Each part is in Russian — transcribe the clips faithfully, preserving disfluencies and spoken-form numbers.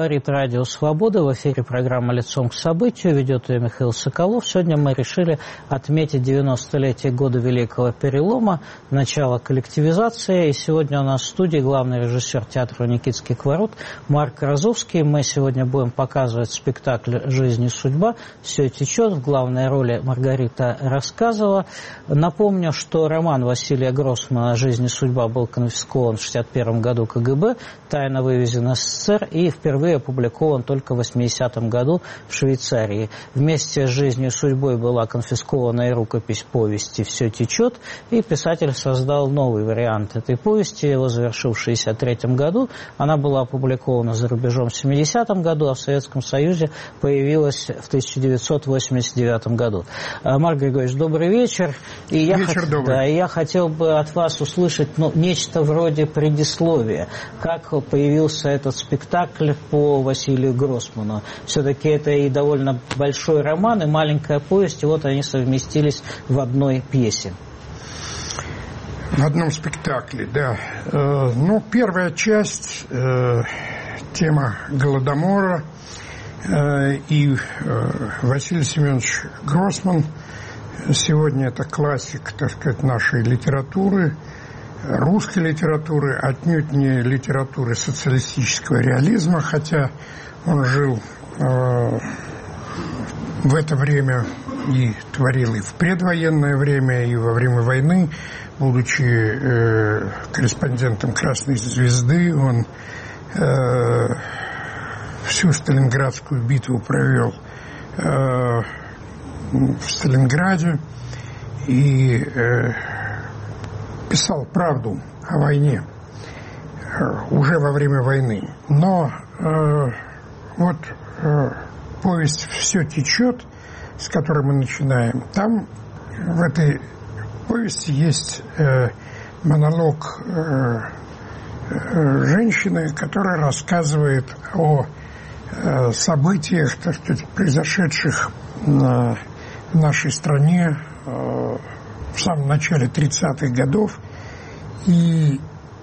Говорит Радио Свобода. В эфире программа «Лицом к событию». Ведет ее Михаил Соколов. Сегодня мы решили отметить девяностолетие года Великого Перелома, начало коллективизации. И сегодня у нас в студии главный режиссер театра «Никитских ворот» Марк Розовский. Мы сегодня будем показывать спектакль «Жизнь и судьба». Все течет. В главной роли Маргарита Рассказова. Напомню, что роман Василия Гроссмана «Жизнь и судьба» был конфискован в шестьдесят первом году ка гэ бэ, тайно вывезен из эс эс эс эр и впервые опубликован только в восьмидесятом году в Швейцарии. Вместе с «Жизнью и судьбой» была конфискована и рукопись повести «Все течет», и писатель создал новый вариант этой повести, его завершил в шестьдесят третьем году. Она была опубликована за рубежом в семидесятом году, а в Советском Союзе появилась в тысяча девятьсот восемьдесят девятом году. Марк Григорьевич, добрый вечер. И я вечер хот... добрый. Да, и я хотел бы от вас услышать ну, нечто вроде предисловия. Как появился этот спектакль по Василию Гроссману? Все-таки это и довольно большой роман, и маленькая повесть, и вот они совместились в одной пьесе. В одном спектакле, да. Э, ну, первая часть, э, тема Голодомора, э, и э, Василий Семенович Гроссман, сегодня это классик, так сказать, нашей литературы, русской литературы, отнюдь не литературы социалистического реализма, хотя он жил э, в это время и творил и в предвоенное время, и во время войны, будучи э, корреспондентом «Красной звезды», он э, всю Сталинградскую битву провел э, в Сталинграде и э, писал правду о войне э, уже во время войны. Но э, вот э, повесть «Все течет», с которой мы начинаем, там в этой повести есть э, монолог э, э, женщины, которая рассказывает о э, событиях, так сказать, произошедших на, в нашей стране э, в самом начале тридцатых годов. И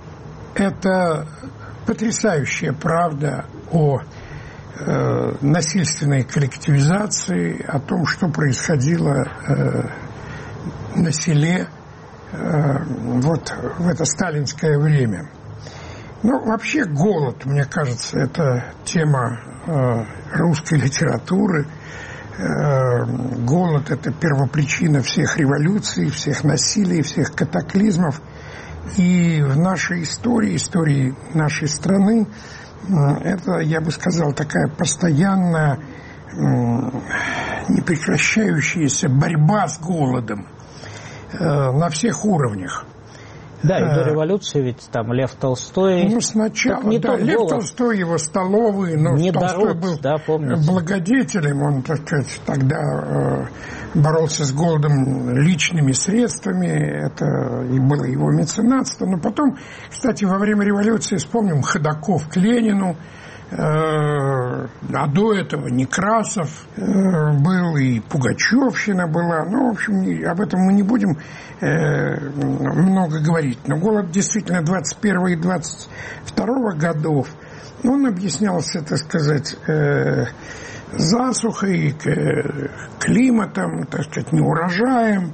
это потрясающая правда о э, насильственной коллективизации, о том, что происходило э, на селе э, вот в это сталинское время. Ну, вообще голод, мне кажется, это тема э, русской литературы. Э, голод – это первопричина всех революций, всех насилий, всех катаклизмов. И в нашей истории, истории нашей страны, э, это, я бы сказал, такая постоянная, э, непрекращающаяся борьба с голодом на всех уровнях. Да, и до революции ведь там Лев Толстой... Ну, сначала, не да, Лев голод. Толстой, его столовые, но не Толстой дород, был да, благодетелем, он, так сказать, тогда э, боролся с голодом личными средствами, это и было его меценатство. Но потом, кстати, во время революции, вспомним, Ходаков к Ленину, а до этого Некрасов был, и Пугачевщина была. Ну, в общем, об этом мы не будем много говорить. Но голод действительно двадцать первого и двадцать второго годов, он объяснялся, так сказать, засухой, климатом, так сказать, неурожаем,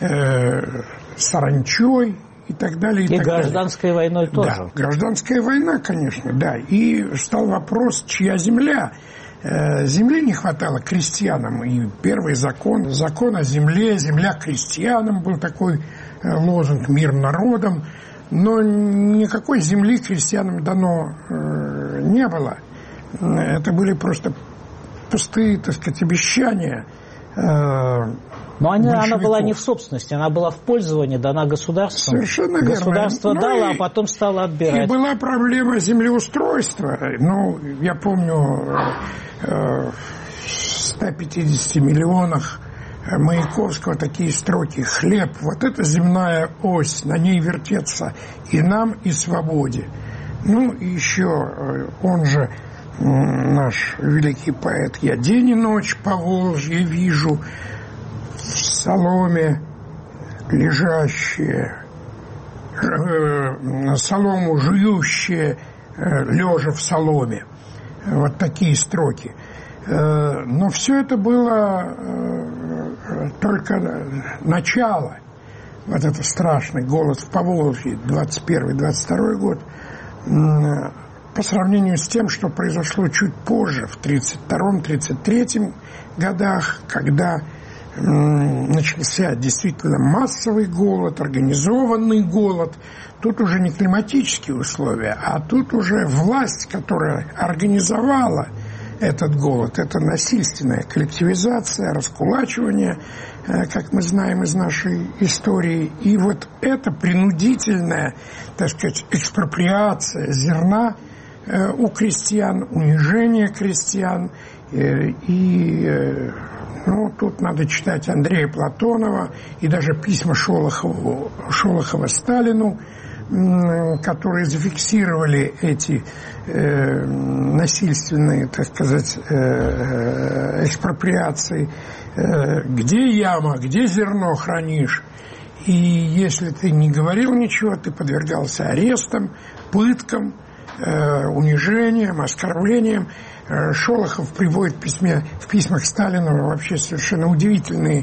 саранчой и так далее. И, и так гражданской далее. войной тоже. Да, гражданская война, конечно, да. И стал вопрос, чья земля. Земли не хватало крестьянам. И первый закон, закон о земле, земля крестьянам, был такой лозунг, мир народам. Но никакой земли крестьянам дано не было. Это были просто пустые, так сказать, обещания. Но она, она была не в собственности, она была в пользовании, дана государством. Совершенно верно. Государство ну, дало, и, а потом стало отбирать. И была проблема землеустройства. Ну, я помню, в ста пятидесяти миллионах Маяковского такие строки: «Хлеб, вот это земная ось, на ней вертеться и нам, и свободе». Ну, и еще он же, наш великий поэт: «Я день и ночь по Волжье вижу, в соломе лежащие, э, солому жующие, э, лежа в соломе». Вот такие строки. Но все это было только начало. Вот это страшный голод в Поволжье, двадцать первый — двадцать второй год, по сравнению с тем, что произошло чуть позже, в тридцать втором — тридцать третьем годах, когда начался действительно массовый голод, организованный голод. Тут уже не климатические условия, а тут уже власть, которая организовала этот голод, это насильственная коллективизация, раскулачивание, как мы знаем из нашей истории. И вот эта принудительная, так сказать, экспроприация зерна у крестьян, унижение крестьян. И ну, тут надо читать Андрея Платонова и даже письма Шолохову, Шолохова Сталину, которые зафиксировали эти э, насильственные, так сказать, э, экспроприации. Э, где яма, где зерно хранишь? И если ты не говорил ничего, ты подвергался арестам, пыткам, э, унижениям, оскорблениям. Э, Шолохов приводит в, письме, в письмах Сталину вообще совершенно удивительные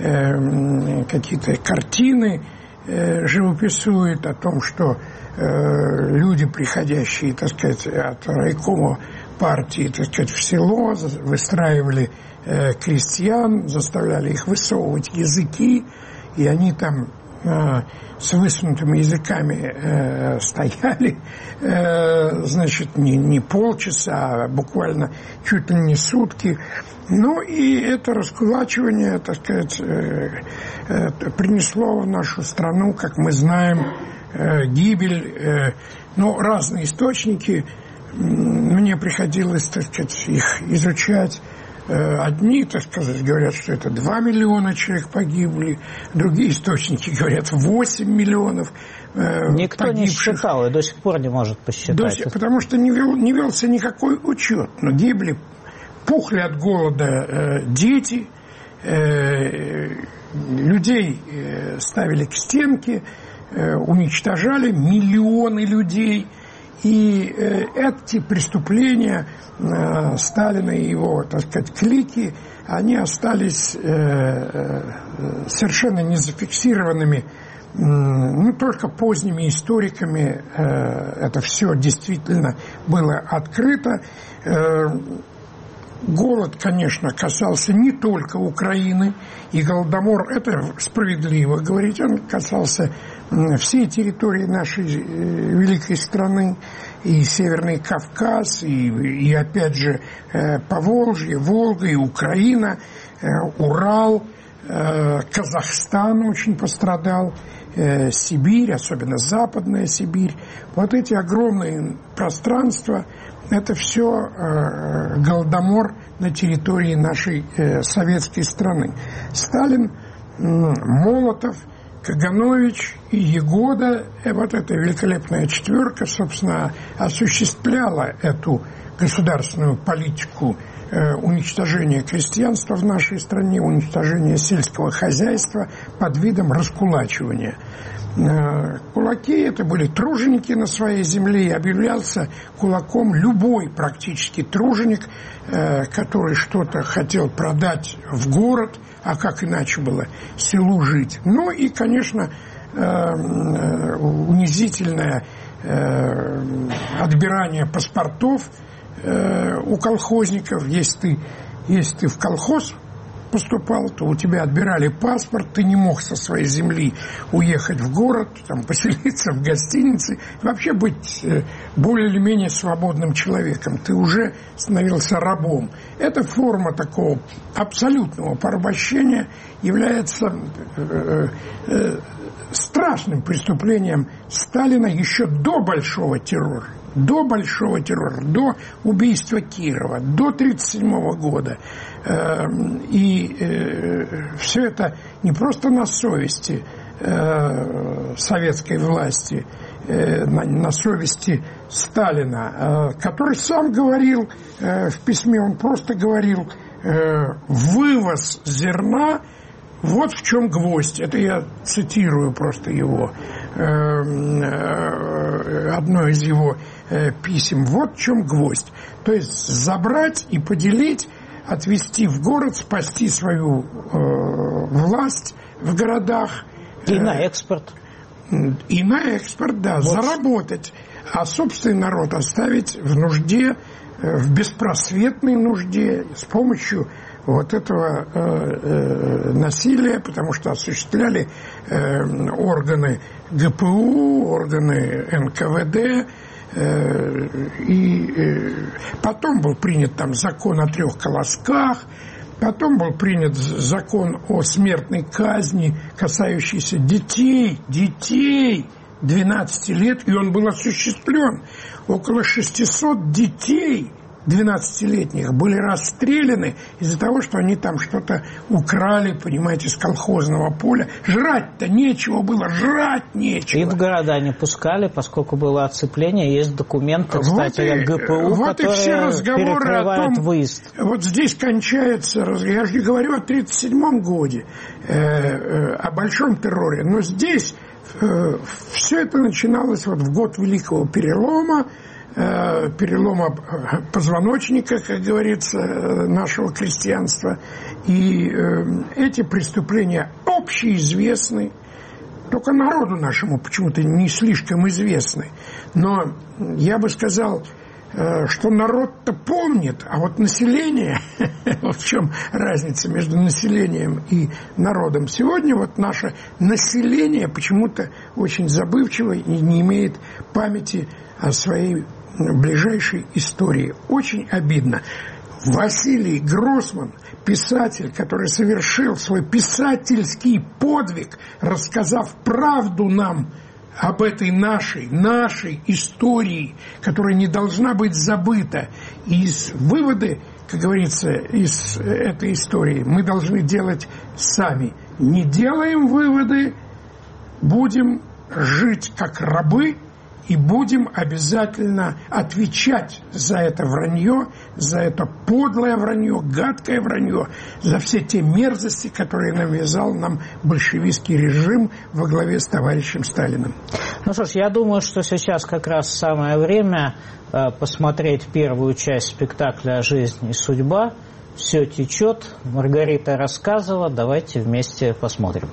э, какие-то картины, живописует о том, что э, люди, приходящие, так сказать, от райкома партии, так сказать, в село, выстраивали э, крестьян, заставляли их высовывать языки, и они там э, с высунутыми языками э, стояли, э, значит, не, не полчаса, а буквально чуть ли не сутки. Ну и это раскулачивание, так сказать, э, э, принесло в нашу страну, как мы знаем, э, гибель. Э, ну, разные источники, мне приходилось, так сказать, их изучать. Э, одни, так сказать, говорят, что это два миллиона человек погибли, другие источники говорят восемь миллионов э, Никто погибших. Не считал и до сих пор не может посчитать. До, потому что не, вел, не велся никакой учет, но гибли. Пухли от голода э, дети, э, людей э, ставили к стенке, э, уничтожали миллионы людей. И э, эти преступления э, Сталина и его, так сказать, клики, они остались э, э, совершенно не зафиксированными, э, ну, только поздними историками. Э, это все действительно было открыто. Э, Голод, конечно, касался не только Украины, и Голодомор, это справедливо говорить, он касался всей территории нашей великой страны, и Северный Кавказ, и, и опять же, Поволжье, Волга, и Украина, Урал, Казахстан очень пострадал, Сибирь, особенно Западная Сибирь. Вот эти огромные пространства, это все э, голодомор на территории нашей э, советской страны. Сталин, э, Молотов, Каганович и Ягода, э, вот эта великолепная четверка, собственно, осуществляла эту государственную политику э, уничтожения крестьянства в нашей стране, уничтожения сельского хозяйства под видом раскулачивания. Кулаки – это были труженики на своей земле, и объявлялся кулаком любой практически труженик, который что-то хотел продать в город, а как иначе было селу жить. Ну и, конечно, унизительное отбирание паспортов у колхозников. Если ты, если ты в колхоз поступал, то у тебя отбирали паспорт, ты не мог со своей земли уехать в город, там, поселиться в гостинице, вообще быть более или менее свободным человеком. Ты уже становился рабом. Эта форма такого абсолютного порабощения является э, э, страшным преступлением Сталина еще до большого террора. До большого террора, до убийства Кирова, до тридцать седьмого года. И все это не просто на совести советской власти, на совести Сталина, который сам говорил в письме, он просто говорил: вывоз зерна вот в чем гвоздь. Это я цитирую просто его, одно из его писем. Вот в чем гвоздь. То есть забрать и поделить, отвезти в город, спасти свою власть в городах. И на экспорт. И на экспорт, да, вот. Заработать. А собственный народ оставить в нужде, в беспросветной нужде, с помощью вот этого э, э, насилия, потому что осуществляли э, органы ГПУ, органы эн ка вэ дэ, э, и э, потом был принят там закон о трех колосках, потом был принят закон о смертной казни, касающийся детей, детей двенадцати лет, и он был осуществлен. Около шестисот детей двенадцатилетних были расстреляны из-за того, что они там что-то украли, понимаете, с колхозного поля. Жрать-то нечего было, жрать нечего. И в города не пускали, поскольку было оцепление. Есть документы, кстати, вот ГПУ, вот которые перекрывают том, выезд. Вот здесь кончается, я же не говорю о тридцать седьмом годе, э, э, о большом терроре, но здесь э, все это начиналось вот в год Великого Перелома, перелома позвоночника, как говорится, нашего крестьянства. И эти преступления общеизвестны, только народу нашему почему-то не слишком известны. Но я бы сказал, что народ-то помнит, а вот население, в чем разница между населением и народом. Сегодня вот наше население почему-то очень забывчиво и не имеет памяти о своей ближайшей истории. Очень обидно. Василий Гроссман, писатель, который совершил свой писательский подвиг, рассказав правду нам об этой нашей, нашей истории, которая не должна быть забыта. И из выводы, как говорится, из этой истории мы должны делать сами. Не делаем выводы, будем жить как рабы, и будем обязательно отвечать за это вранье, за это подлое вранье, гадкое вранье, за все те мерзости, которые навязал нам большевистский режим во главе с товарищем Сталиным. Ну что ж, я думаю, что сейчас как раз самое время посмотреть первую часть спектакля «Жизнь и судьба». Все течет. Маргарита рассказывала. Давайте вместе посмотрим.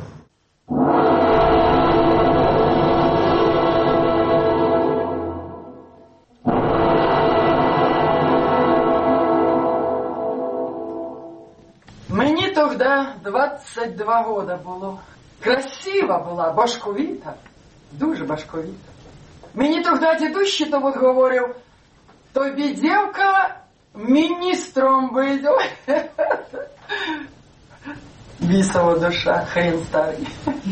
Тогда двадцять два года було. Красива була, башковіта, дуже башковіта. Мені тоді дідусь то от говорив, тобі дівка міністром буде. Бісова душа, хрен старий.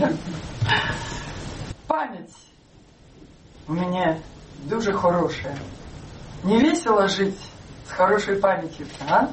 Память у меня дуже хорошая. Не весело жить с хорошей памятью, а?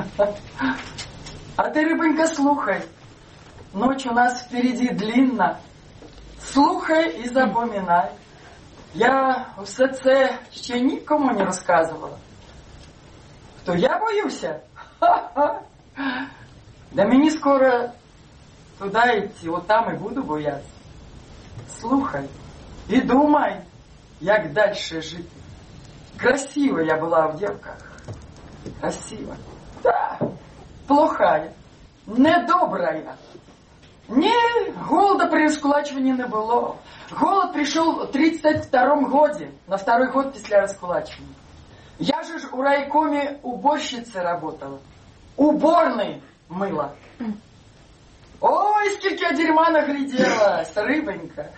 А ты, рыбонька, слухай. Ночь у нас впереди длинна. Слухай і запоминай. Я все це ще нікому не розказувала. Хто я боюся? Ха-ха. Да мені скоро туди йти, от там і буду боятися. Слухай і думай, як далі жити. Красива я була в дівках. Красива. Да. Плохая, недобрая. Не, голода при раскулачивании не было. Голод пришел в тридцать втором году, на второй год после раскулачивания. Я же ж у райкоме уборщицей работала. Уборной мыла. Ой, сколько я дерьма нагляделась, рыбонька.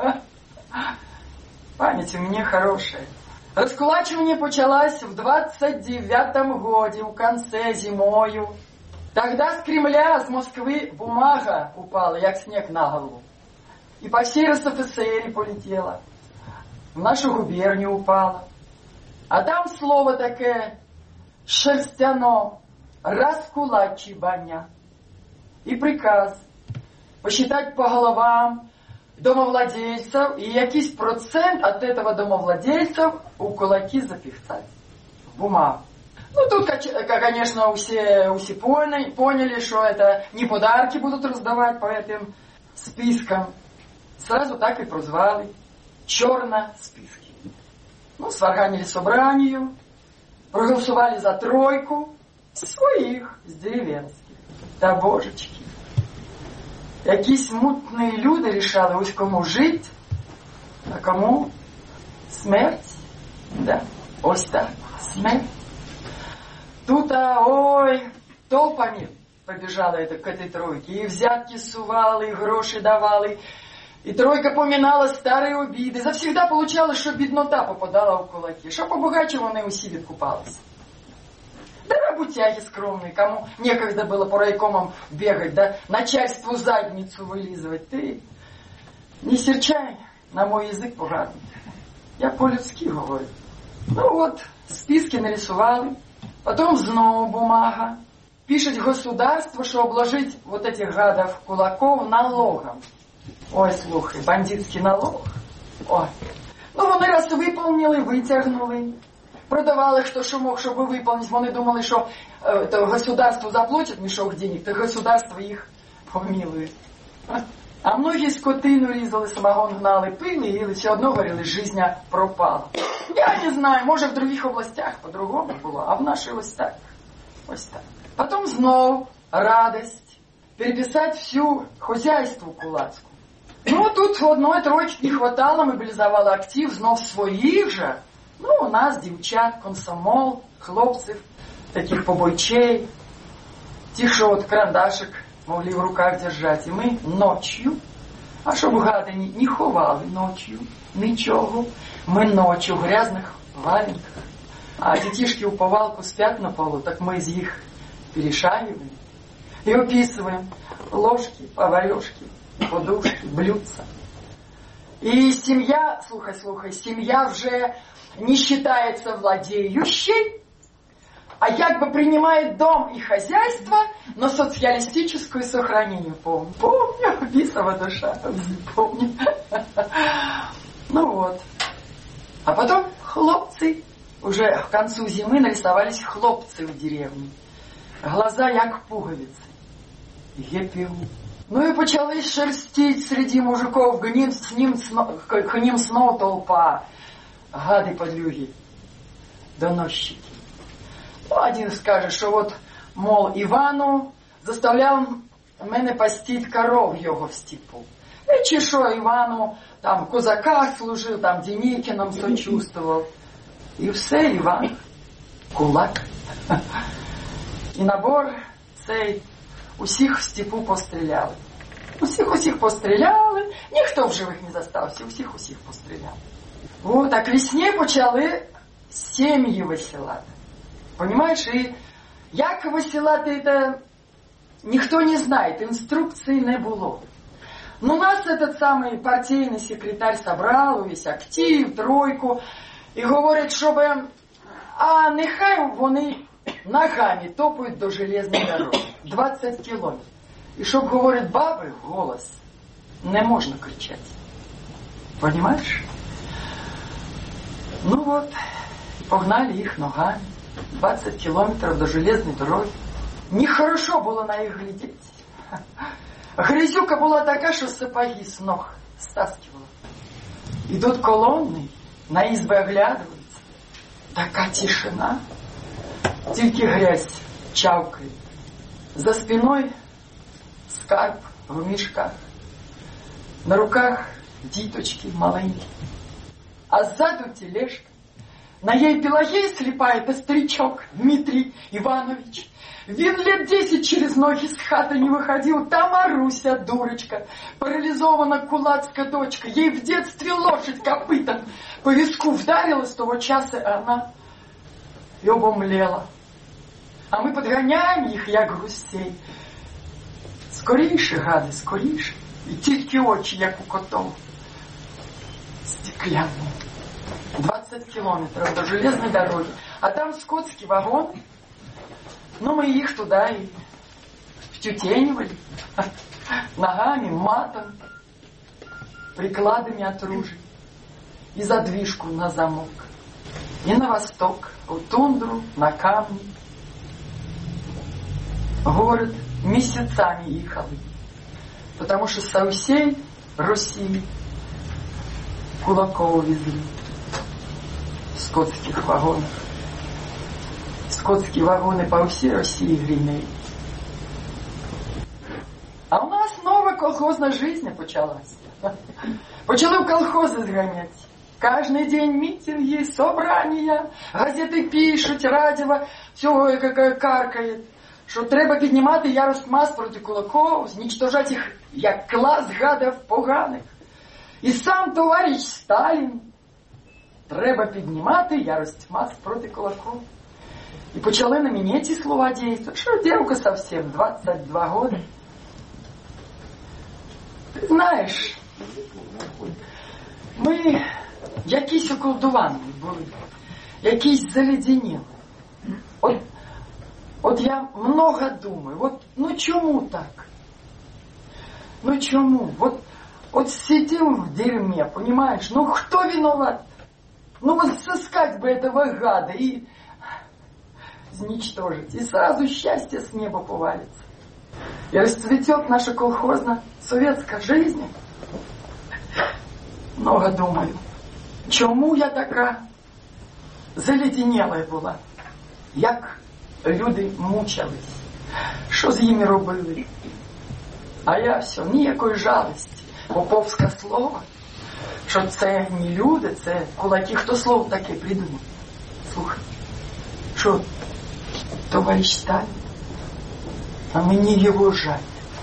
Память у меня хорошая. Раскулачивание почалось в двадцать девятом году, в конце зимою. Тогда с Кремля, с Москвы бумага упала, як снег на голову. И по всей эр эс эф эс эр полетела. В нашу губернию упала. А там слово такое шерстяно, раскулачивание. И приказ посчитать по головам домовладельцев, и якийсь процент от этого домовладельцев у кулаки запихать в бумагу. Ну, тут, конечно, все, все поняли, поняли, что это не подарки будут раздавать по этим спискам. Сразу так и прозвали. Чорно-списки. Ну, сварганили собранию, проголосували за тройку своїх з деревенських. Та божечки. Якісь мутні люди рішали, ось кому жити, а кому смерть. Да, ось так, смерть. Тут, а, ой, толпами побежала это, к этой тройке. И взятки сували, и гроши давали. И тройка поминала старые обиды. Завсегда получалось, что беднота попадала в кулаки. Что побогаче вони усі відкупались. Да работяги скромные, кому некогда было по райкомам бегать, да начальству задницу вылизывать. Ты не серчай на мой язык поганый. Я по-людски говорю. Ну вот, списки нарисовали. Потом знову бумага. Пишет государство, что обложить вот этих гадов кулаков налогом. Ой, слухай, бандитський налог. Ой. Ну, вони раз виповнили, витягнули. Продавали, хто що мог, щоб виповнити. Вони думали, що е, то государство заплатить мішок денег, то государство їх помилує. А многі скотину різали, самогон гнали, пили, і все одно говорили, жизня пропала. Я не знаю, може в других областях по-другому було, а в нашій ось так. Ось так. Потім знов радость. Переписать всю хозяйство кулацьку. Ну, тут одної тройки не хватало, мобілізували актив, знов своїх же. Ну, у нас дівчат, комсомол, хлопців, таких побойчей, тих, що от карандашик могли в руках держать. І ми ночью, а щоб гади не, не ховали ночью, нічого, ми ночью в грязних валенках. А детишки у повалку спят на полу, так мы из них перешагиваем и описываем ложки, поварешки, подушки, блюдца. И семья, слухай, слухай, семья уже не считается владеющей, а как бы принимает дом и хозяйство, но социалистическую сохранение. Помню, помню, бисова душа, помню. Ну вот. А потом хлопцы. Уже к концу зимы нарисовались хлопцы в деревне. Глаза як пуговицы. Епил. Ну и почались шерстить среди мужиков гним, с ним, к ним снова толпа. Гады-подлюги. Доносчики. Ну, один скаже, що от, мол, Івану заставляв мене пастіть коров його в степу. І чи що Івану там в козаках служив, там Денікіном сочувствував. І все, Іван, кулак. І набор цей усіх в степу постріляли. Усіх-усіх постріляли, ніхто в живих не застався, усіх-усіх постріляли. От, а к весні почали сім'ї висилати. Понимаешь, и як висилати это ніхто не знає, інструкції не було. Но нас этот самый партийный секретарь собрал, увесь актив, тройку, і говорить, щоб, а нехай вони ногами топають до железної дороги, двадцять кілометрів. І щоб, говорить, баби, голос, не можна кричати. Понимаешь? Ну вот, погнали їх ногами. двадцять кілометрів до железної дороги. Нехорошо було на їх глядіти. Грязюка була така, що сапоги з ног стаскивала. Ідуть колонни, на ізби оглядаються. Така тишина. Тільки грязь чавкає. За спиною скарб в мішках. На руках діточки маленькі. А ззаду тележка. На ей Пелагея слепая, это старичок Дмитрий Иванович. Він лет десять через ноги с хаты не выходил. Там Маруся, дурочка, парализована кулацкая дочка. Ей в детстве лошадь копытом по виску вдарила, с того часа она и обомлела. А мы подгоняем их, як гусей. Скоріше, гади, скоріше. І тільки очі, як у котов. Стеклянные. двадцать километров до железной дороги. А там скотский вагон. Ну, мы их туда и втютенивали. Ногами, матом, прикладами от ружей. И задвижку на замок. и на восток, в тундру, на камни. Город месяцами ехали, потому что со всей Руси кулаков везли в скотских вагонах. Скотские вагоны по всей России гремели. А у нас нова колхозна жизнь почалась. Почали в колхози зганяти. Кожний день мітинги, собрання, газети пишуть, радіо, всього каркає, що треба піднімати ярость мас проти кулаков, зничтожати їх як клас гадів поганих. І сам товариш Сталін, треба піднімати ярость мас проти кулаков. І почали на мені ці слова дійствувати. Що дівка совсем, двадцять два года. Ти знаєш, ми якісь околдовані були, якісь заледенілі. От, от я много думаю, от, ну чому так? Ну чому? От, от сидим в дерьме, понимаешь? Ну кто виноват? Ну вот сыскать бы этого гада и изничтожить. И сразу счастье с неба повалится. И расцветет наша колхозно-советская жизнь. Много думаю. Чому я така заледенела була? Як люди мучились? Що з ними робили? А я все, ніякої жалості. Поповське слово, що це не люди, це кулаки. Хто слово таке придумав? Слухай, що товариш Сталін, а мені його жаль.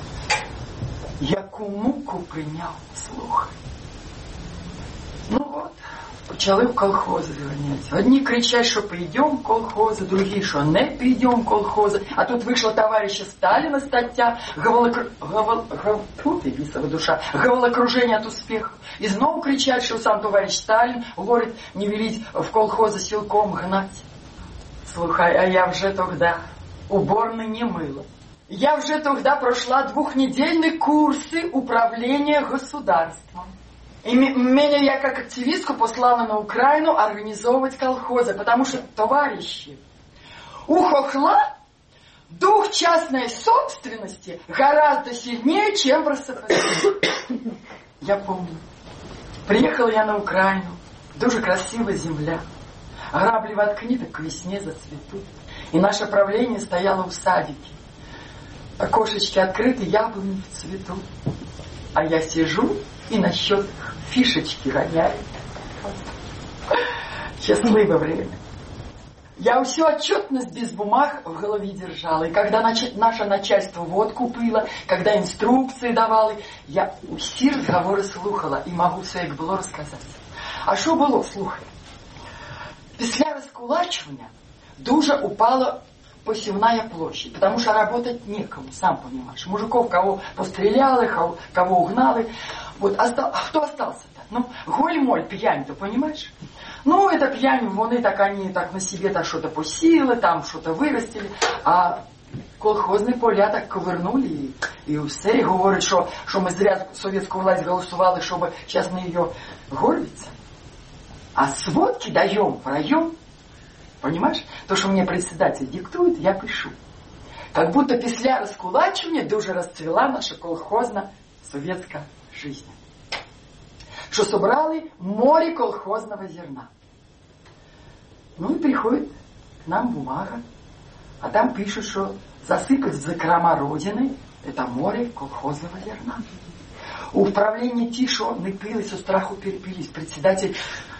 Яку муку прийняв, слухай. Ну от, почали в колхози зганяти. Одні кричать, що підемо в колхози, другі, що не підемо в колхози. А тут вийшла товариша Сталіна стаття «Головокружение от успеха». І знову кричать, що сам товариш Сталін говорить, не веліть в колхози силком гнать. Слухай, а я вже тогда уборной не мила. Я вже тогда прошла двухнедельные курсы управления государством. И меня я как активистку послала на Украину организовывать колхозы, потому что, товарищи, у хохла дух частной собственности гораздо сильнее, чем в РСФСР. Я помню, приехала я на Украину, дуже красивая земля, грабли воткни, так к весне зацветут. И наше правление стояло в садике. Окошечки открыты, яблони в цвету. А я сижу и на счетах фишечки роняю. Счастливое время. Я всю отчетность без бумаг в голове держала. И когда наше начальство водку пило, когда инструкции давали, я усі разговоры слухала и могу все, як було, розказати. А що було, слухай? Після розкулачування дуже упала посевная площадь, потому что работать некому, сам понимаешь. Мужиков кого постреляли, кого, кого угнали. Вот, остал, а кто остался-то? Ну, голь-моль, пьянь-то, понимаешь? Ну, это пьянь, вони так, они так на себе так что-то посіяли, там что-то вырастили, а колхозні поля так ковернули і, і все, і говорять, що, що ми зря совєтську власть голосували, щоб зараз на її горбиться. А сводки даем в район. Понимаешь? То, что мне председатель диктует, я пишу. Как будто після розкулачування дуже розцвіла наша колхозно-советская жизнь. Что собрали море колхозного зерна. Ну и приходит к нам бумага, а там пишут, что засыпать в закрома Родины это море колхозного зерна. У управления ті, що не пили, со страху перепились. Председатель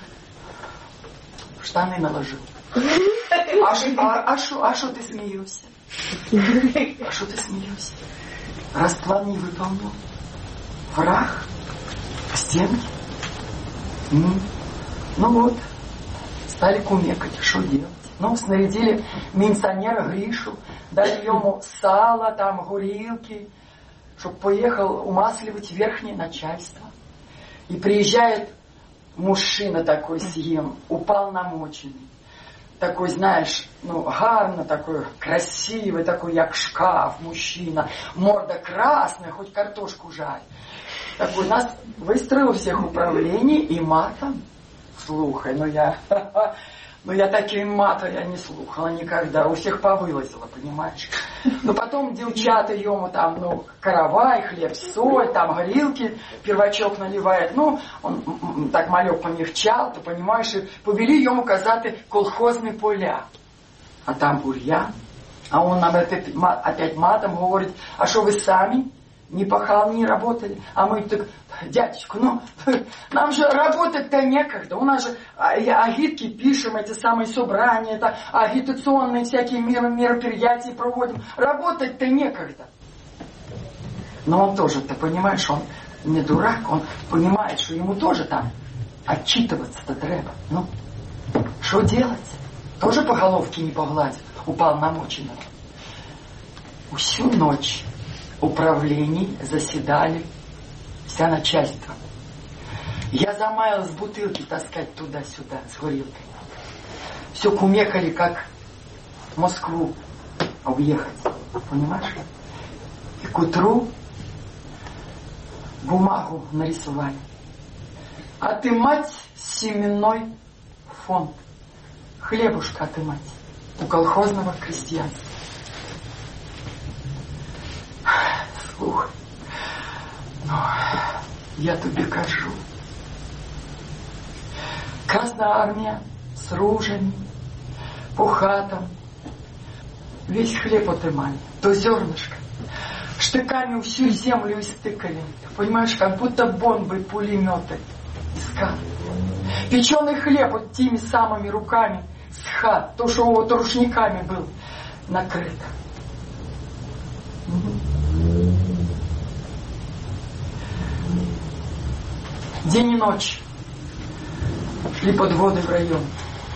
штаны наложил. А что а, а а ты смеешься? А что ты смеешься? Раз план не выполнил, враг к стенке. М-м. Ну вот, стали кумекать, что делать. Ну, снарядили милиционера Гришу, дали ему сало, там, горилки, чтобы поехал умасливать верхнее начальство. И приезжает мужчина такой съем, упал намоченный. Такой, знаешь, ну, гарно такой, красивый, такой, як шкаф, мужчина. Морда красная, хоть картошку жарь. Такой, нас выстроил всех управлений и матом. Слухай, ну я Ну, я такие мата я не слухала никогда. У всех повылазило, понимаешь? Но потом девчата ему там, ну, каравай, хлеб, соль, там горилки, первачок наливает. Ну, он так малек помягчал, ты понимаешь, и повели ему казати колхозні поля. А там бур'ян. А он нам опять, опять матом говорит, а что вы сами не пахали, не работали? А мы так, дядечку, ну, нам же работать-то некогда. У нас же агитки пишем, эти самые собрания, это агитационные всякие мероприятия проводим. Работать-то некогда. Но он тоже, ты понимаешь, он не дурак, он понимает, что ему тоже там отчитываться-то треба. Ну, что делать? Тоже по головке не погладит, уполномоченного. Всю ночь управлений заседали вся начальство. Я замаялась бутылки таскать туда-сюда с горилкой. Все кумекали, как в Москву объехать. Понимаешь? И к утру бумагу нарисовали. Отымать семенной фонд. Хлебушка отымать у колхозного крестьянства. Слухай, ну, я тебе кажу. Красная армия с ружьями, по хатам, весь хлеб отымали, то зернышко. Штыками всю землю истыкали. Понимаешь, как будто бомбы, пулеметы искали. Печеный хлеб вот теми самыми руками с хат, то, что вот рушниками был накрыто. День и ночь шли подводы в район.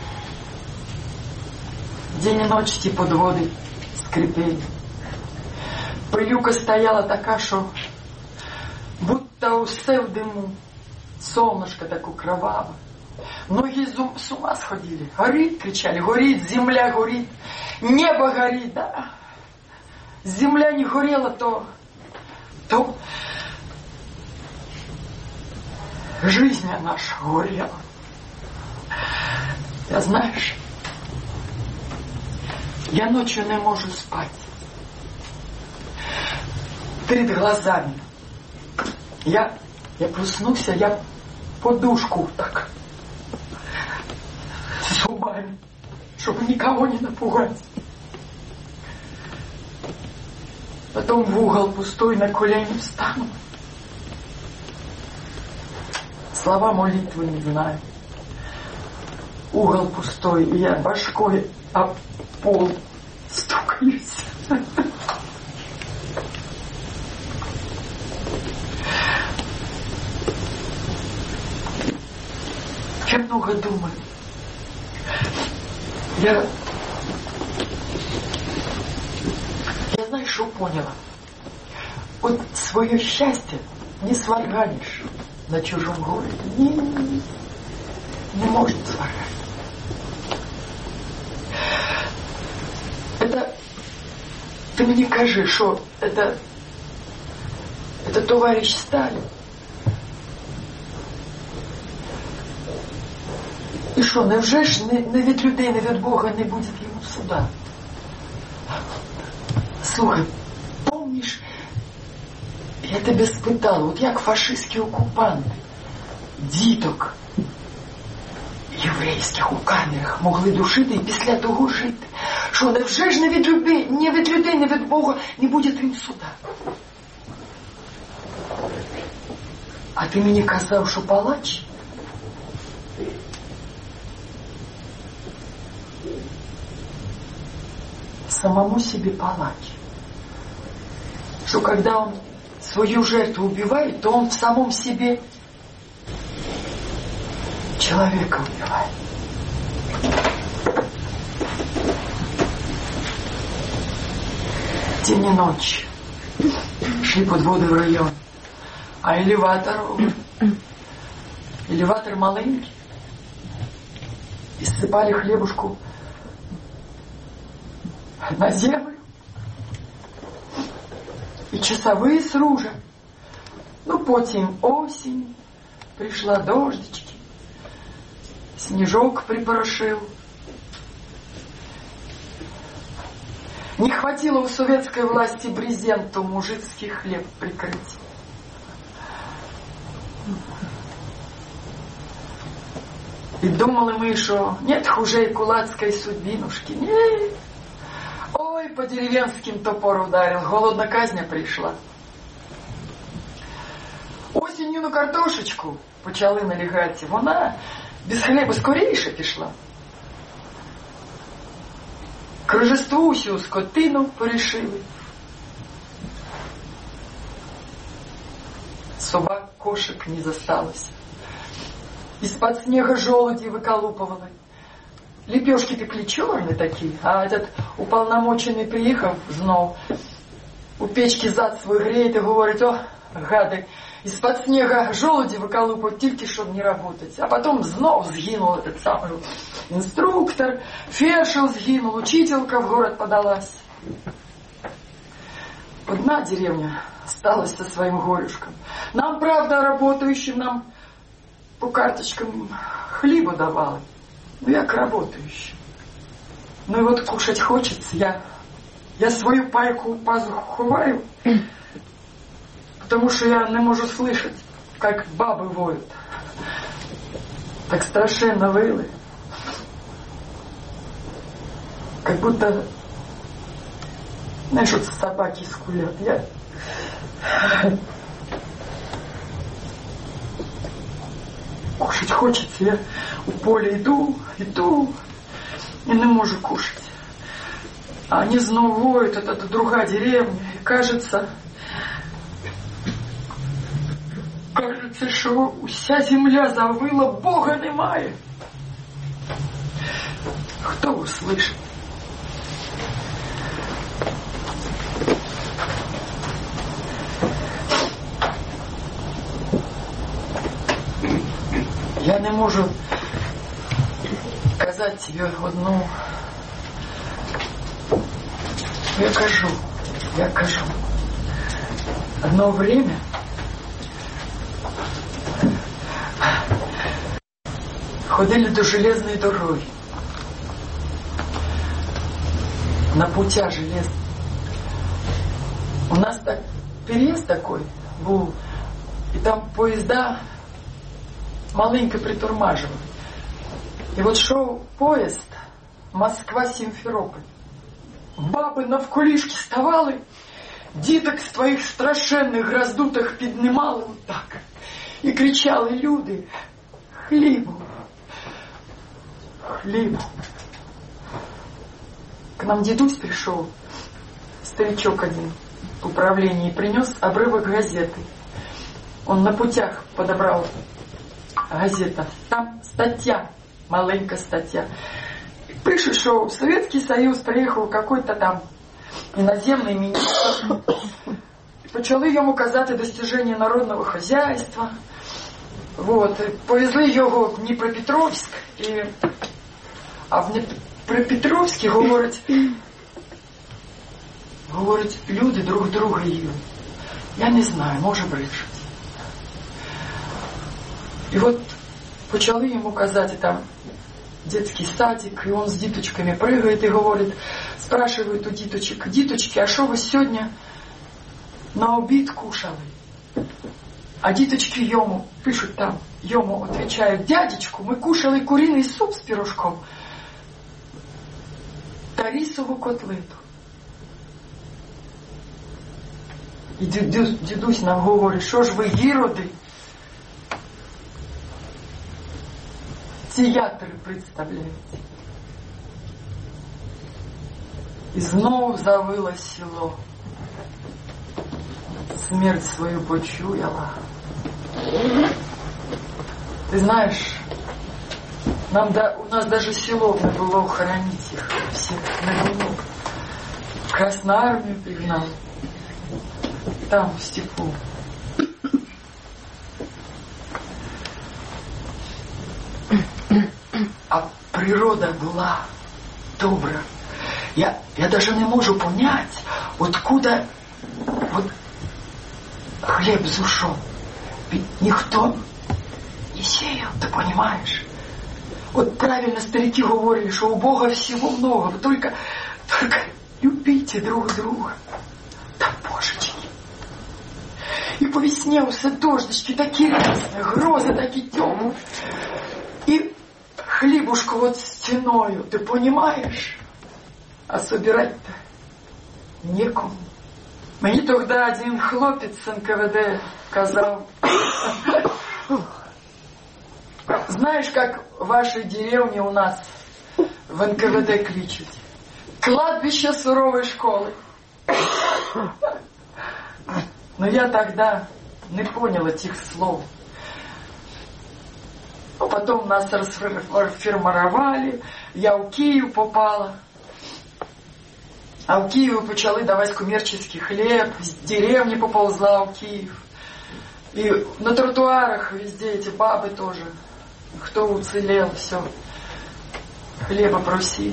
День и ночь ті подводы скрипели. Пилюка стояла така, що будто усе в диму. Солнышко таку кроваво. Многие с ума сходили. Горит, кричали, горит, земля горит. Небо горит, да. Земля не горела, то... то... жизнь наша горела. Я, знаешь, я ночью не можу спать. Перед глазами. Я, я проснуся, я подушку так зубами, чтобы никого не напугать. Потом в угол пустой на колени встану. Слова молитвы не знаю. Угол пустой, и я башкой об пол стукаюсь. Я много думаю. Я... Я знаешь, что поняла? Вот свое счастье не сварганишь на чужом городе. Не, не, не может сварганить. Это... Ты мне кажи, что это... Это товарищ Сталин. І що, невже ж не, не від людей, не від Бога не буде йому суда? Слухай, помниш, я тебе спитала, от як фашистські окупанти діток єврейських у камерах могли душити і після того жити? Що, невже ж не від людей, не від людей, не від Бога не буде їм суда? А ти мені казав, що палач? Самому себе палач. Что когда он свою жертву убивает, то он в самом себе человека убивает. День и ночь шли подводы в район. А элеватор, элеватор маленький. И сыпали хлебушку на землю. И часовые с ружем. Ну, потім осень, пришла дождички, снежок припорошил Не хватило у советской власти брезенту мужицкий хлеб прикрыть. И думали мы, что нет хуже кулацкой судьбинушки. Нет. Ой, по деревенским топор ударил, голодна казня прийшла. Осінню на картошечку почали налягати. Вона без хліба скоріше пішла. К Рождеству усю скотину порішили. Собак, кошек не засталось. Из-под снега желуди выколупывали. Лепешки пекли черные такие, а этот уполномоченный приехал знов, у печки зад свой греет и говорит: о, гады, из-под снега желуди выколупывают, только чтобы не работать. А потом знов сгинул этот самый инструктор, фельдшер сгинул, учителька в город подалась. Одна деревня осталась со своим горюшком. Нам, правда, работающим, нам по карточкам хлеба давали. Ну, я к работающим. Ну и вот кушать хочется. Я, я свою пайку в пазуху ховаю, потому что я не могу слышать, как бабы воют. Так страшенно выли. Как будто, знаешь, вот собаки скулят. Я... Кушать хочется, я у поля иду, иду, и не могу кушать. А они снова воют, это, это другая деревня, и кажется, кажется, что вся земля завыла, Бога немає. Кто услышит? Я не можу казати тебе одну. Я кажу, я кажу. Одно время ходили до железной дороги. На путях железных. У нас так переезд такой был, и там поезда маленько притормаживали. И вот шел поезд Москва-Симферополь. Баби навколішки ставали, діток з твоїх страшенних раздутих піднімали вот так. І кричали: люди, хлібу, хлібу. К нам дедусь пришел, старичок один в управлении, принес обрывок газеты. Он на путях подобрал газета. Там стаття, маленька стаття. Пише, що в Советский Союз приїхав какой-то там іноземний міністр. Почали йому казати достиження народного хозяйства. Вот. Повезли його в Дніпропетровськ. І... А в Дніпропетровську говорять, говорять, люди друг друга їдуть. Я не знаю, може брешуть. И вот почали ему казать там детский садик, и он с діточками прыгает и говорит, спрашивает у діточек: діточки, а что вы сегодня на обід кушали? А діточки ему пишут там, ему отвечают: дядечку, мы кушали куриный суп с пирожком та рисову котлету. И дідусь нам говорить: что ж вы, іроди, театр представляете. И знов завыло село. Смерть свою почуяла. Ты знаешь, нам да, у нас даже село не было хоронить их всех на войну. Красную армию пригнал. Там, в степу. А природа была добра. Я, я даже не могу понять, откуда вот хлеб зушел. Ведь никто не сеял, ты понимаешь? Вот правильно старики говорили, что у Бога всего много, только, только любите друг друга. Та божечки. І по весне усе дождички такі різні, грози такі темні. І хлібушку от стіною, ти понімаєш? А собирать-то некому. Мені тоді один хлопець з эн ка вэ дэ казав: знаешь, как в вашей деревне у нас в эн ка вэ дэ кличут? Кладбище суровой школы. Но я тогда не понял этих слов. Потом нас расформировали, я в Київ попала. А в Киеве почали давать коммерческий хлеб, с деревни поползла в Киев. И на тротуарах везде эти бабы тоже, кто уцелел, все, хлеба просили.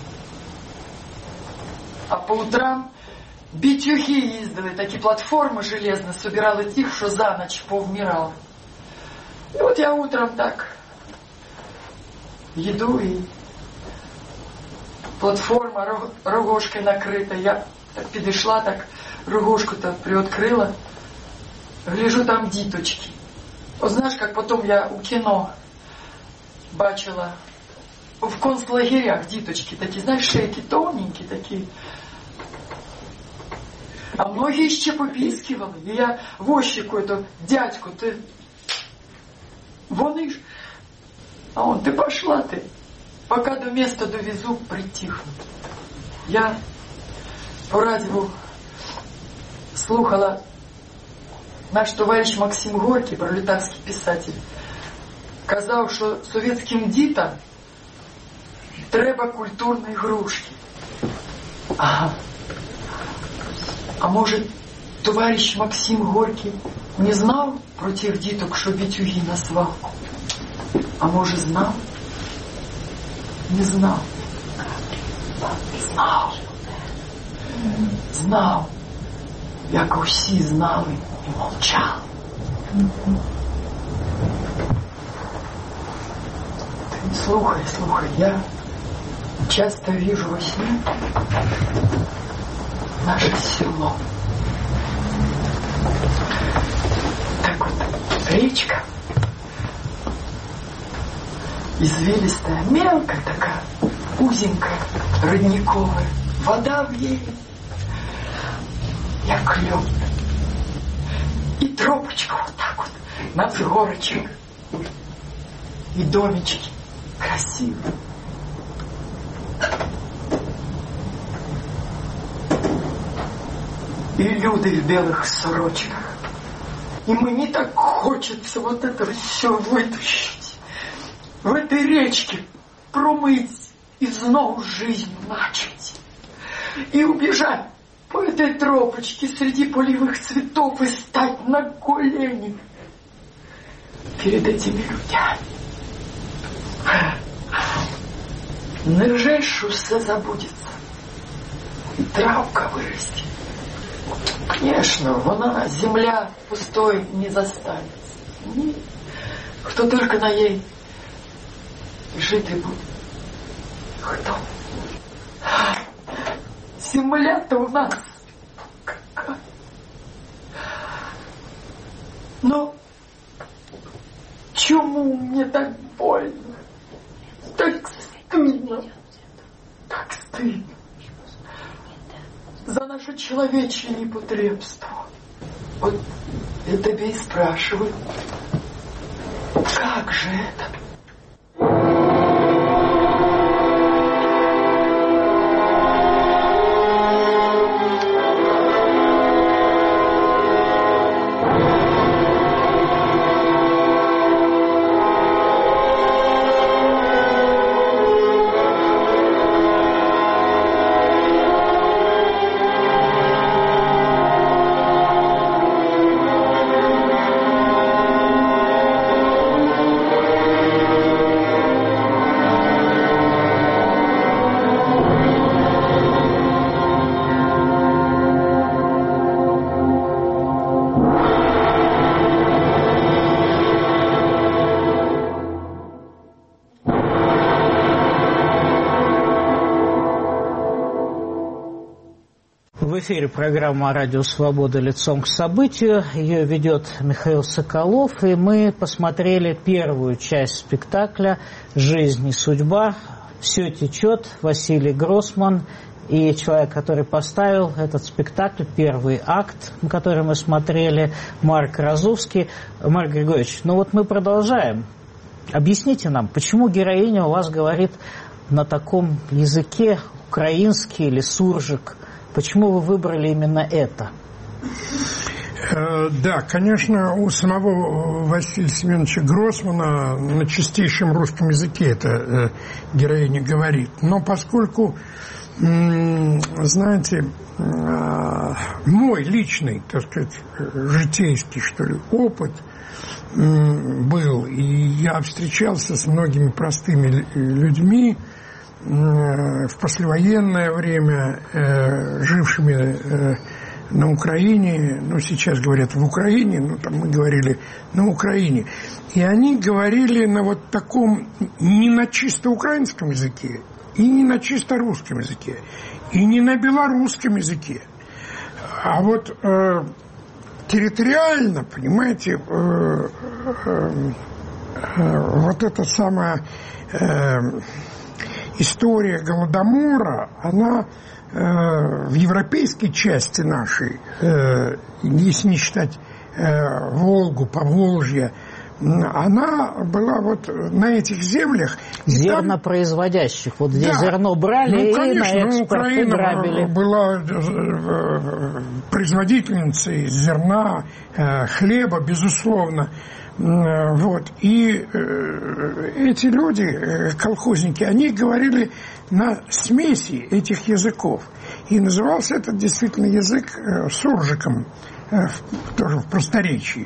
А по утрам битюхи їздили, такі платформи железні, собирали тих, що за ночь повмирали. И вот я утром так иду, и платформа рогожкой накрита. Я так підійшла, так рогожку-то приоткрила. Гляжу, там діточки. О, знаєш, як потім я у кіно бачила, в концлагерях діточки такі, знаєш, шейки тоненькі такі. А многие ще попискивали. І я возчику эту дядьку, ти... Вони ж... А он, ти пошла ти. Пока до места довезу, притихну. Я по радио слухала, наш товарищ Максим Горький, пролетарский писатель, казав, що совєтським дітям треба культурні грушки. Ага. А може, товарищ Максим Горький не знав про тих діток, що бітюги на свалку? А може, знав? Не знав. Знав. Знав. Як усі знали і мовчали. Ты слухай, слухай, я часто вижу во сне наше село. Так вот, речка извилистая, мелкая такая, узенькая, родниковая. Вода в ней, як лед. И тропочка вот так вот, на горочек. И домички красивые. И люди в белых сорочках. И мне так хочется вот это все вытащить. В этой речке промыть и снова жизнь начать. И убежать по этой тропочке среди полевых цветов и стать на колени перед этими людьми. Невже ж все забудется? И травка вырастет. Конечно, вона, земля пустой не застанется. Ні. Кто только на ней жить будет. Кто? Земля-то у нас какая. Но чему мне так больно? Так стыдно. Так стыдно. За наше человечье непотребство. Вот я тебе и спрашиваю, как же это? В эфире программа «Радио Свобода. Лицом к событию». Ее ведет Михаил Соколов. И мы посмотрели первую часть спектакля «Жизнь и судьба». «Все течет». Василий Гроссман. И человек, который поставил этот спектакль, первый акт, который мы смотрели, Марк Розовский. Марк Григорьевич, ну вот мы продолжаем. Объясните нам, почему героиня у вас говорит на таком языке, украинский или суржик? Почему вы выбрали именно это? Да, конечно, у самого Василия Семеновича Гроссмана на чистейшем русском языке эта героиня говорит. Но поскольку, знаете, мой личный, так сказать, житейский, что ли, опыт был, и я встречался с многими простыми людьми в послевоенное время, жившими на Украине, ну, сейчас говорят в Украине, ну, там мы говорили на Украине, и они говорили на вот таком, не на чисто украинском языке, и не на чисто русском языке, и не на белорусском языке, а вот э, территориально, понимаете, э, э, э, вот эта самая э, история Голодомора, она э, в европейской части нашей, э, если не считать э, Волгу, Поволжье, она была вот на этих землях. Зернопроизводящих. Вот здесь да, зерно брали, ну, конечно, и на экспорт Украина грабили. Была производительницей зерна, хлеба, безусловно. Вот. И эти люди, колхозники, они говорили на смеси этих языков. И назывался этот действительно язык суржиком, тоже в просторечии.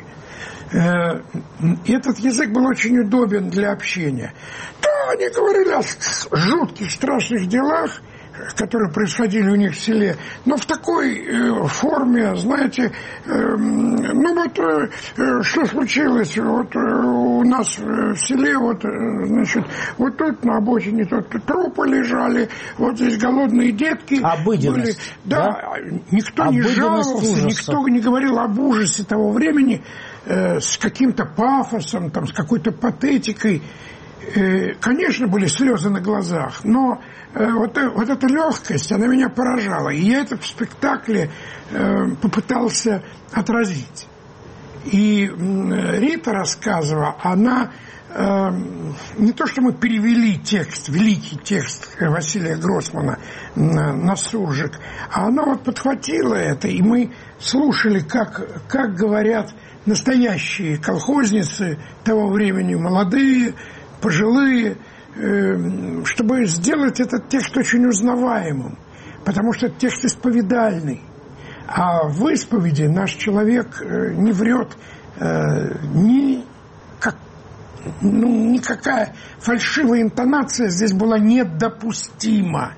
Этот язык был очень удобен для общения. Да, они говорили о жутких, страшных делах, которые происходили у них в селе, но в такой э, форме, знаете, э, ну вот э, что случилось, вот э, у нас в селе, вот, э, значит, вот тут на обочине тут трупы лежали, вот здесь голодные детки были. Да, да? Никто не жаловался, ужаса. Никто не говорил об ужасе того времени э, с каким-то пафосом, там, с какой-то патетикой. Конечно, были слезы на глазах, но вот, вот эта легкость, она меня поражала. И я это в спектакле попытался отразить. И Рита рассказывала, она не то, что мы перевели текст, великий текст Василия Гроссмана на, на суржик, а она вот подхватила это, и мы слушали, как, как говорят настоящие колхозницы того времени, молодые, пожилые, чтобы сделать этот текст очень узнаваемым, потому что это текст исповедальный. А в исповеди наш человек не врет, ни, как, ну, никакая фальшивая интонация здесь была недопустима.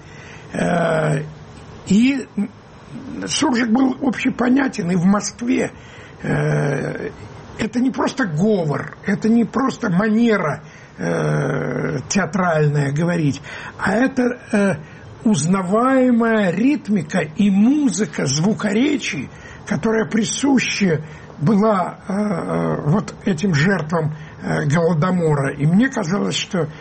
И суржик был общепонятен, и в Москве это не просто говор, это не просто манера э, театральная говорить, а это э, узнаваемая ритмика и музыка звукоречий, которая присуща была э, вот этим жертвам э, Голодомора. И мне казалось, что э,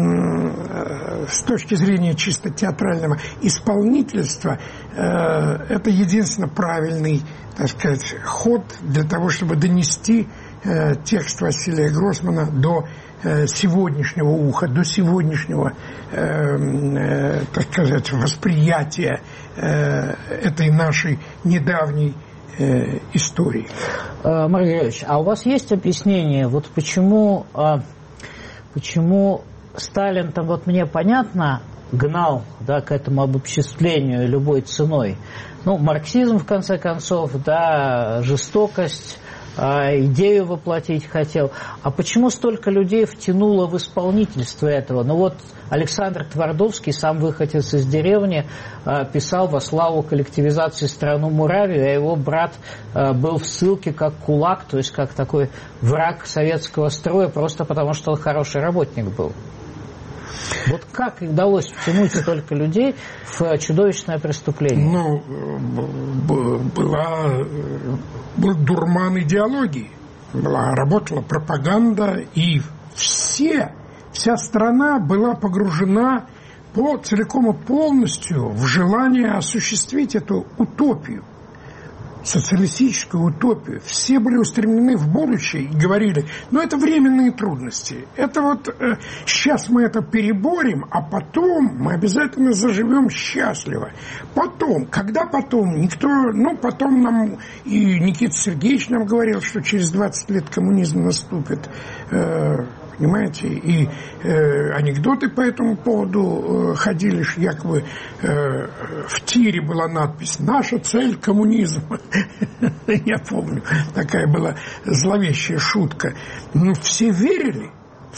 с точки зрения чисто театрального исполнительства э, это единственно правильный, так сказать, ход для того, чтобы донести э, текст Василия Гроссмана до э, сегодняшнего уха, до сегодняшнего, э, э, так сказать, восприятия э, этой нашей недавней э, истории. Марк Григорьевич, а у вас есть объяснение, вот почему, почему Сталин, там вот мне понятно, гнал, да, к этому обобществлению любой ценой? Ну, марксизм, в конце концов, да, жестокость, идею воплотить хотел. А почему столько людей втянуло в исполнительство этого? Ну вот Александр Твардовский, сам выходец из деревни, писал во славу коллективизации страну Муравию, а его брат был в ссылке как кулак, то есть как такой враг советского строя, просто потому что он хороший работник был. Вот как удалось втянуть столько людей в чудовищное преступление? Ну, была, был дурман идеологии. Была, работала пропаганда, и все, вся страна была погружена по, целиком и полностью в желание осуществить эту утопию, социалистическую утопию. Все были устремлены в будущее и говорили, ну, это временные трудности. Это вот э, сейчас мы это переборем, а потом мы обязательно заживем счастливо. Потом, когда потом, никто, ну, потом нам, и Никита Сергеевич нам говорил, что через двадцать лет коммунизм наступит. Э, Понимаете, и э, анекдоты по этому поводу э, ходили, что якобы э, в тире была надпись «Наша цель – коммунизм». Я помню, такая была зловещая шутка. Но все верили,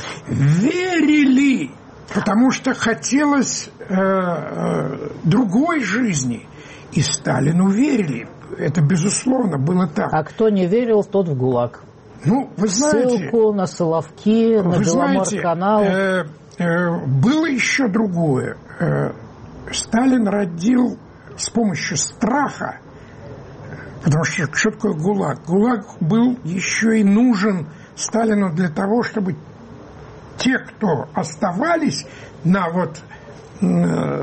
верили, потому что хотелось э, э, другой жизни. И Сталину верили. Это, безусловно, было так. А кто не верил, тот в ГУЛАГ. Ну, вы знаете, ссылку на Соловки, на Беломор-канал. Э, э, было еще другое. Э, Сталин родил с помощью страха, потому что что такое ГУЛАГ? ГУЛАГ был еще и нужен Сталину для того, чтобы те, кто оставались на вот э,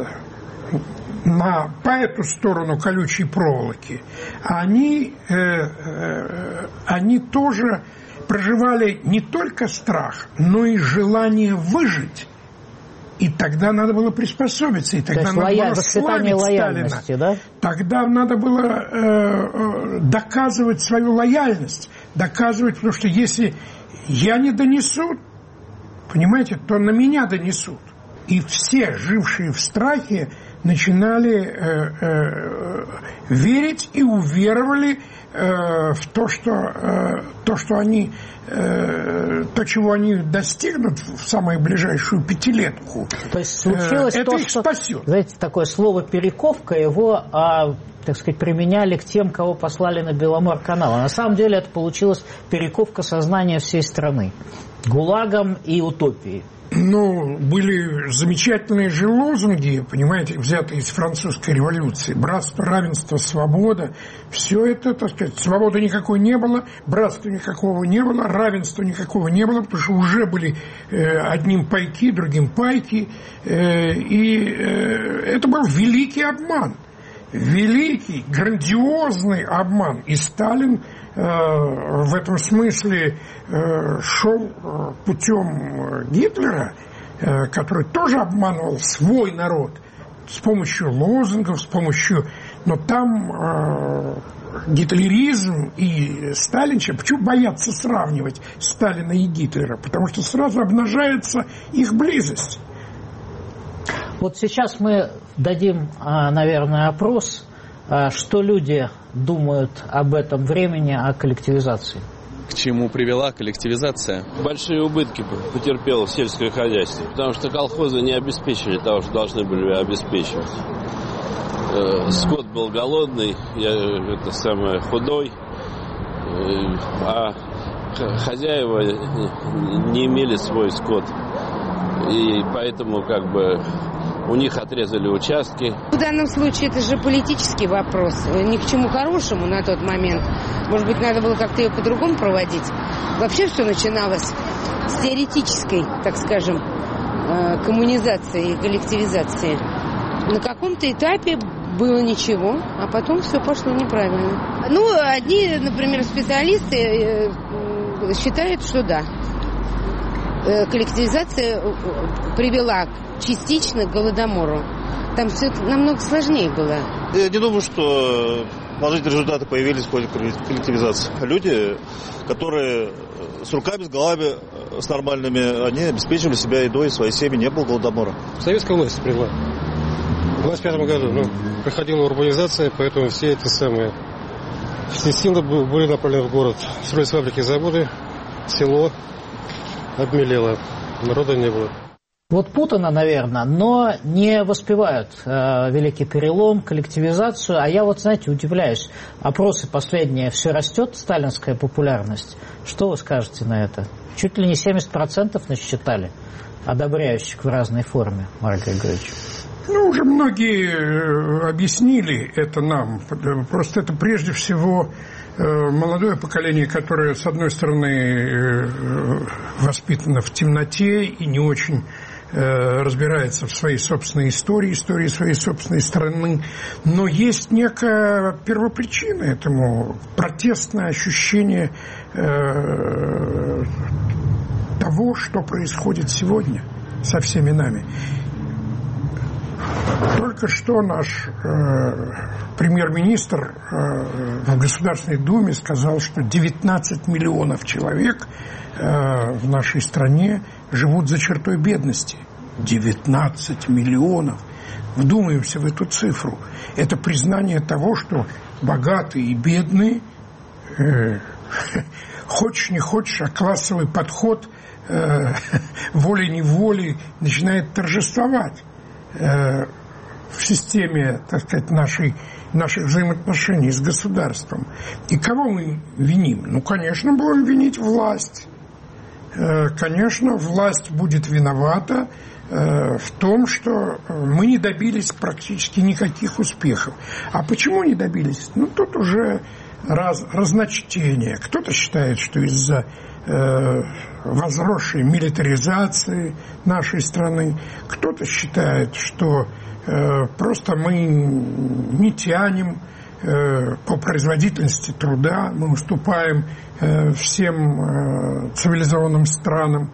на, по эту сторону колючей проволоки, они, э, э, они тоже проживали не только страх, но и желание выжить. И тогда надо было приспособиться, и тогда надо лоя... было славить Сталина. Да? Тогда надо было э, доказывать свою лояльность, доказывать, потому что если я не донесу, понимаете, то на меня донесут. И все, жившие в страхе, начинали э, э, верить и уверовали э, в то, что, э, то, что они, э, то, чего они достигнут в самую ближайшую пятилетку. То есть случилось э, то, это их что, спасет. Знаете, такое слово «перековка», его, а, так сказать, применяли к тем, кого послали на Беломор-канал. А на самом деле это получилась перековка сознания всей страны ГУЛАГом и утопией. Ну, были замечательные же лозунги, понимаете, взятые из французской революции. Братство, равенство, свобода. Все это, так сказать, свободы никакой не было, братства никакого не было, равенства никакого не было, потому что уже были э, одним пайки, другим пайки. Э, и э, это был великий обман. Великий, грандиозный обман. И Сталин э, в этом смысле э, шел путем Гитлера, э, который тоже обманывал свой народ с помощью лозунгов, с помощью... Но там э, гитлеризм и сталинщина... Почему боятся сравнивать Сталина и Гитлера? Потому что сразу обнажается их близость. Вот сейчас мы дадим, наверное, опрос, что люди думают об этом времени, о коллективизации. К чему привела коллективизация? Большие убытки потерпело сельское хозяйство, потому что колхозы не обеспечили того, что должны были обеспечивать. Скот был голодный, я, это самое, худой, а хозяева не имели свой скот. И поэтому как бы у них отрезали участки. В данном случае это же политический вопрос. Ни к чему хорошему на тот момент. Может быть, надо было как-то ее по-другому проводить. Вообще все начиналось с теоретической, так скажем, коммунизации и коллективизации. На каком-то этапе было ничего, а потом все пошло неправильно. Ну, одни, например, специалисты считают, что да. Коллективизация привела частично к Голодомору. Там все намного сложнее было. Я не думаю, что положительные результаты появились в ходе коллективизации. Люди, которые с руками, с головами, с нормальными, они обеспечивали себя едой, своей семьи, не было Голодомора. Советская власть привела. В двадцать пятом году ну, проходила урбанизация, поэтому все эти самые все силы были направлены в город. Строились фабрики, заводы, село обмелело, народа не было. Вот путано, наверное, но не воспевают э, великий перелом, коллективизацию. А я вот, знаете, удивляюсь. Опросы последние, все растет, сталинская популярность. Что вы скажете на это? Чуть ли не семьдесят процентов насчитали одобряющих в разной форме, Марк Григорьевич. Ну, уже многие объяснили это нам. Просто это прежде всего молодое поколение, которое, с одной стороны, воспитано в темноте и не очень разбирается в своей собственной истории, истории своей собственной страны. Но есть некая первопричина этому, протестное ощущение того, что происходит сегодня со всеми нами. Только что наш э, премьер-министр э, в Государственной Думе сказал, что девятнадцать миллионов человек э, в нашей стране живут за чертой бедности. девятнадцать миллионов. Вдумаемся в эту цифру. Это признание того, что богатые и бедные, э, хочешь не хочешь, а классовый подход э, волей-неволей начинает торжествовать в системе, так сказать, нашей, наших взаимоотношений с государством. И кого мы виним? Ну, конечно, будем винить власть. Конечно, власть будет виновата в том, что мы не добились практически никаких успехов. А почему не добились? Ну, тут уже раз, разночтение. Кто-то считает, что из-за э, возросшей милитаризации нашей страны, кто-то считает, что э, просто мы не тянем э, по производительности труда, мы уступаем э, всем э, цивилизованным странам.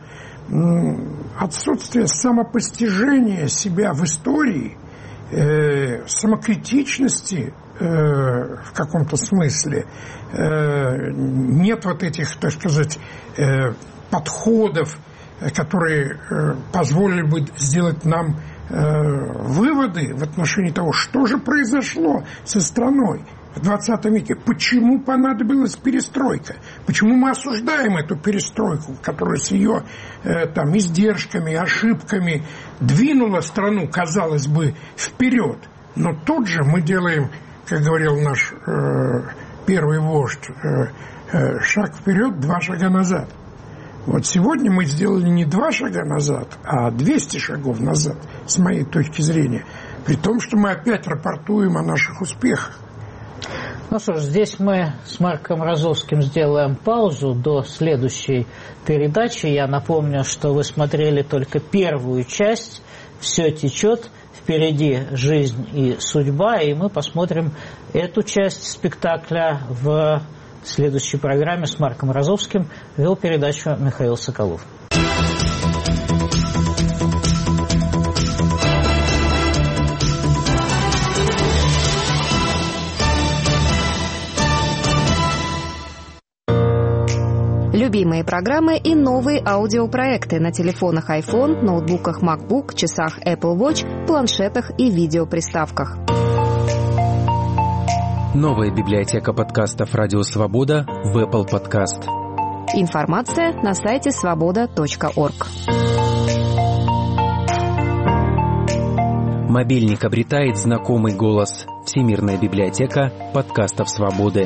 Отсутствие самопостижения себя в истории, э, самокритичности э, в каком-то смысле, э, нет вот этих, так сказать, э, подходов, которые э, позволили бы сделать нам э, выводы в отношении того, что же произошло со страной в двадцатом веке. Почему понадобилась перестройка? Почему мы осуждаем эту перестройку, которая с ее э, там, издержками, ошибками двинула страну, казалось бы, вперед? Но тут же мы делаем, как говорил наш э, первый вождь, э, э, шаг вперед, два шага назад. Вот сегодня мы сделали не два шага назад, а двести шагов назад, с моей точки зрения, при том, что мы опять рапортуем о наших успехах. Ну что ж, здесь мы с Марком Розовским сделаем паузу до следующей передачи. Я напомню, что вы смотрели только первую часть «Все течет», впереди жизнь и судьба, и мы посмотрим эту часть спектакля в следующей программе с Марком Розовским. Вел передачу Михаил Соколов. Любимые программы и новые аудиопроекты на телефонах iPhone, ноутбуках MacBook, часах Apple Watch, планшетах и видеоприставках. Новая библиотека подкастов «Радио Свобода» в Apple Podcast. Информация на сайте свобода точка орг. Мобильник обретает знакомый голос. Всемирная библиотека подкастов «Свободы».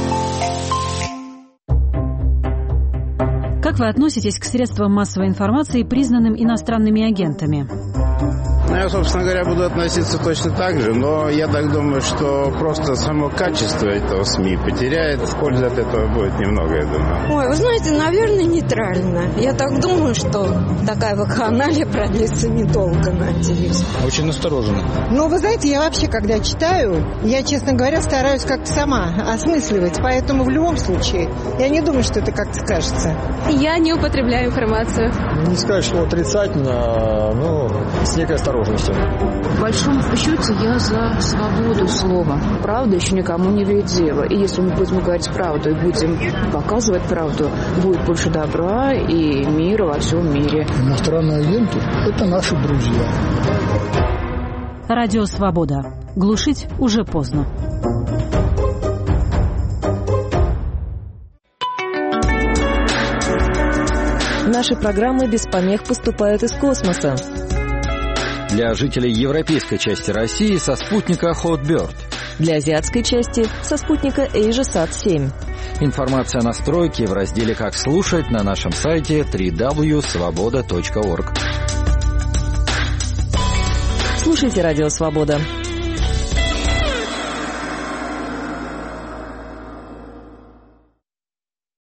Как вы относитесь к средствам массовой информации, признанным иностранными агентами? Я, собственно говоря, буду относиться точно так же, но я так думаю, что просто само качество этого СМИ потеряет, пользы от этого будет немного, я думаю. Ой, вы знаете, наверное, нейтрально. Я так думаю, что такая вакханалия продлится недолго, надеюсь. Очень настороженно. Ну, вы знаете, я вообще, когда читаю, я, честно говоря, стараюсь как-то сама осмысливать, поэтому в любом случае я не думаю, что это как-то скажется. Я не употребляю информацию. Не сказать, что отрицательно, но с некой осторожностью. В большом счете я за свободу слова. Правда еще никому не вредила. И если мы будем говорить правду и будем показывать правду, будет больше добра и мира во всем мире. Иностранные агенты – это наши друзья. Радио «Свобода». Глушить уже поздно. Наши программы без помех поступают из космоса. Для жителей европейской части России со спутника Hotbird. Для азиатской части со спутника AsiaSat семь. Информация о настройке в разделе «Как слушать» на нашем сайте дабл ю дабл ю дабл ю точка свобода точка орг. Слушайте «Радио Свобода».